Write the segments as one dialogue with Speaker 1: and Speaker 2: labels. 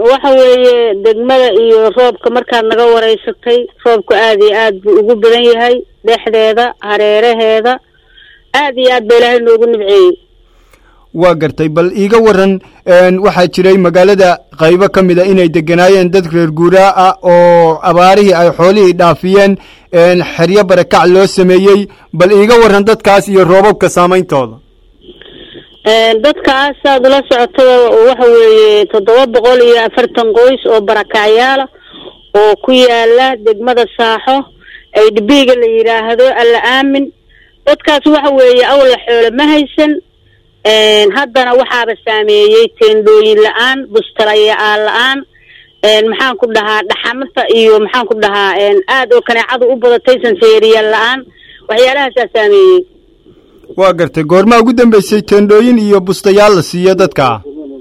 Speaker 1: waxa weeye degmada iyo roobka markaad naga wareysatay roobku aad iyo aad buu ugu badan yahay dhexdeeda hareeraheeda aad iyo aad baa ilaahay noogu nibceeyey
Speaker 2: waa gartay bal iiga waran waxaa jiray magaalada qaybo ka mid a inay deganaayeen dad reer guuraa ah oo abaarihii ay xoolihii dhaafiyeen xeryo barakac loo sameeyey bal iiga waran dadkaas iyo roobabka saameyntooda
Speaker 1: dadkaas aad ula socoto waxa weeye 740 qoys oo barakacyaala oo ku yaala degmada Saaxo ay dhibiga la yiraahdo alla aamin dadkaas waxa weeye awla xoolo ma haysan haddana waxaaba saameeyay teendooyin la'aan bustaraya la'aan maxaan ku dhahaa dhaxamta iyo maxaan ku dhahaa aad oo kaneecadu u badatay sanseeriya la'aan waxyaalahaas saameeyay
Speaker 2: waa gartay goorma ugu dambeysay teendooyin iyo bustayaal la siiyo dadka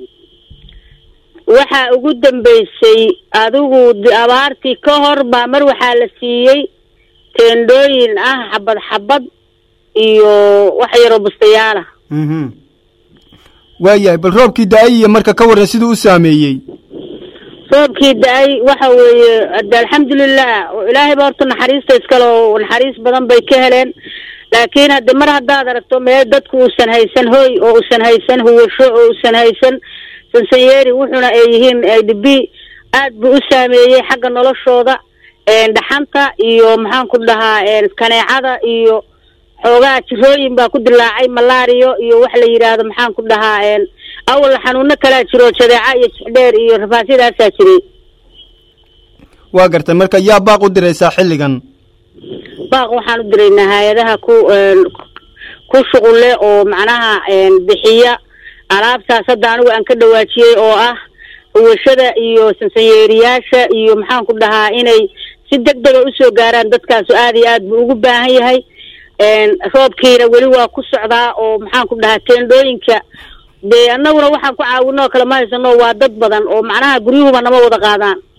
Speaker 1: waxa ugu dambeysay adigu abaartii ka hor baa mar waxa la siiyay teendooyin xabad iyo wax yar oo bustayaal
Speaker 2: waayahay bal roobkii daay iyo marka ka waran sidoo u saameeyay
Speaker 1: roobkii daay waxa weeye alxamdulillah ilaahay baarto naxariista iskalo naxariis badan bay ka heleen laakiin hadda mar haddaad aragto meel dadku uusan haysan hooy oo uusan haysan huwasho oo uusan haysan sansayeeri wuxuuna ay yihiin IDP aad buu u saameeyay xagga noloshooda dhaxanta iyo maxaan ku dhahaa kaneecada iyo xoogaa jirooyin baa ku dilaacay malaariyo iyo wax la yiraahdo maxaan ku dhahaa awal xanuuno kala jiro jadeeca iyo jidheer iyo rafaasidaas jiray
Speaker 2: waa gartay marka yaa baaq u diraysaa xilligan
Speaker 1: baaq waxaan u diraynaa hay'adaha ku shuqul leh oo macnaha bixiya alaabtaas hadda anigu aan ka dhawaajiyay oo ah washada iyo sansayeeriyaasha iyo maxaan ku dhahaa inay si degdeg ah u soo gaaraan dadkaas aad iyo aad buu ugu baahan yahay roobkiina weli waa ku socdaa oo maxaan ku dhahaa teendooyinka de annaguna waxaan ku caawinoo kala ma haysano waa dad badan oo macnaha guryuhuba nama wada qaadaan